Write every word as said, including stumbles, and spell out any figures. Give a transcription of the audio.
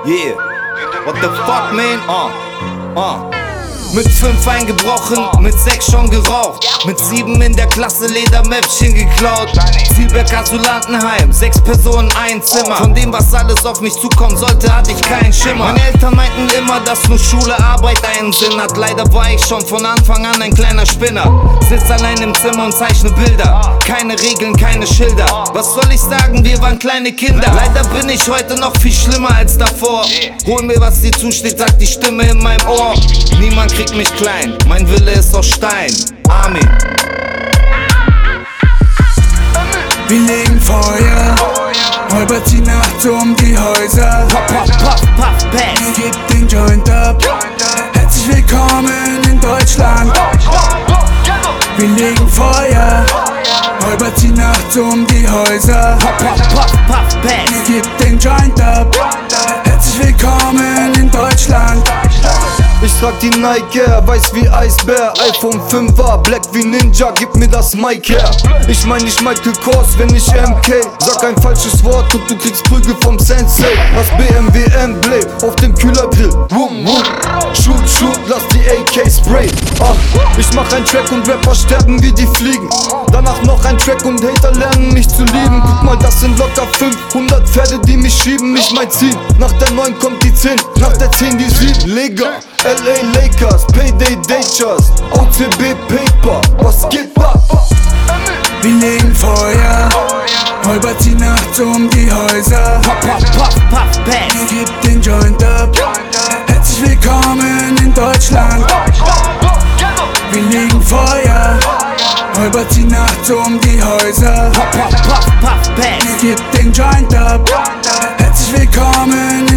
Yeah, what the fuck, man? Uh, uh. Mit fünf eingebrochen, mit sechs schon geraucht. Mit sieben in der Klasse Ledermäppchen geklaut. Zielberg Asylantenheim, sechs Personen, ein Zimmer. Von dem, was alles auf mich zukommen sollte, hatte ich keinen Schimmer. Meine Eltern meinten immer, dass nur Schule, Arbeit einen Sinn hat. Leider war ich schon von Anfang an ein kleiner Spinner. Sitz allein im Zimmer und zeichne Bilder. Keine Regeln, keine Schilder. Was soll ich sagen, wir waren kleine Kinder. Leider bin ich heute noch viel schlimmer als davor. Hol mir, was dir zusteht, sagt die Stimme in meinem Ohr. Niemand kriegt mich klein, mein Wille ist aus Stein. Amen. Wir legen Feuer, räubert die Nacht um die Häuser. Puff, puff, puff, puff, pass. Gebt den Joint ab. Herzlich willkommen in Deutschland. Wir legen Feuer, räubert die Nacht um die Häuser. Puff, puff, puff, puff, pass. Gebt den Joint ab. Herzlich willkommen in Deutschland. Ich trag die Nike Air, weiß wie Eisbär. iPhone fünfer, Black wie Ninja, gib mir das Mic her. Ich mein nicht Michael Kors, wenn ich M K. Sag ein falsches Wort und du kriegst Prügel vom Sensei. Das B M W Emblem auf dem Kühlergrill. Wum, wum. Shoot, shoot, lass die A K spray. Ach, ich mach ein Track und Rapper sterben wie die Fliegen. Danach noch ein Track und Hater lernen mich zu lieben. Guck mal, das sind locker fünfhundert Pferde, die mich schieben. Ich mein Ziel, nach der neun kommt die zehn, nach der zehn die sieben. Lega, L A Lakers, Payday Daters, O C B Paper, was geht ab? Wir legen Feuer, räubert die Nacht um die Häuser. Puff, puff, puff, puff, pass. Gebt den Joint ab. Herzlich willkommen in Deutschland. Wir legen Feuer, räubert die Nacht um die Häuser. Puff, puff, puff, puff, pass. Gebt den Joint ab. Herzlich willkommen